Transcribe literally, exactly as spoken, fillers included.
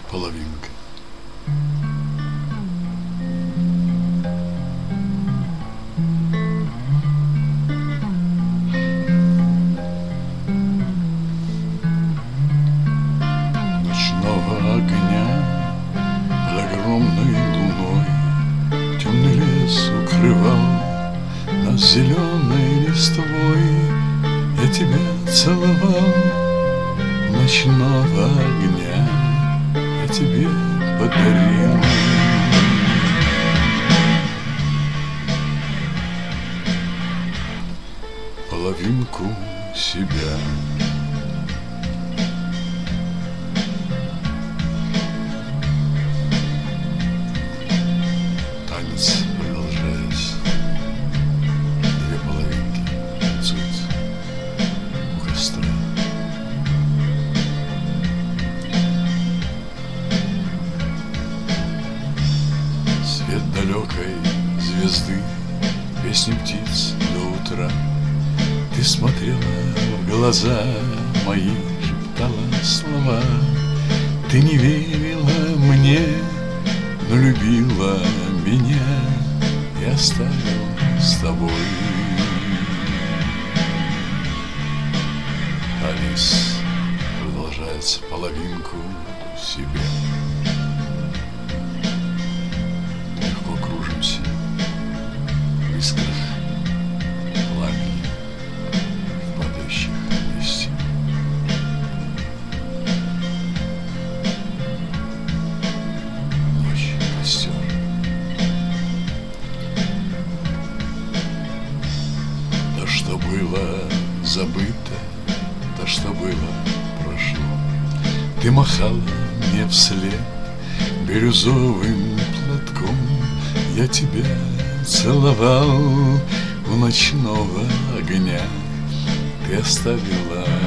Половинка. Ночного огня под огромной луной темный лес укрывал нас зеленой листвой. Я тебя целовал, ночного огня я тебе подарил. Половинку себя. Танец продолжается. Две половинки танцуют у костра. Свет далекой звезды, песни птиц до утра. Ты смотрела в глаза мои, шептала слова. Ты не верила мне, но любила меня и оставил с тобой. Танец продолжается, половинку себе. Легко кружимся в искрах пламени, в падающих листьях. Ночь, костер. То, что было забыто, то, что было, прошло. Ты махала мне вслед бирюзовым платком. Я тебя целовал у ночного огня. Ты оставила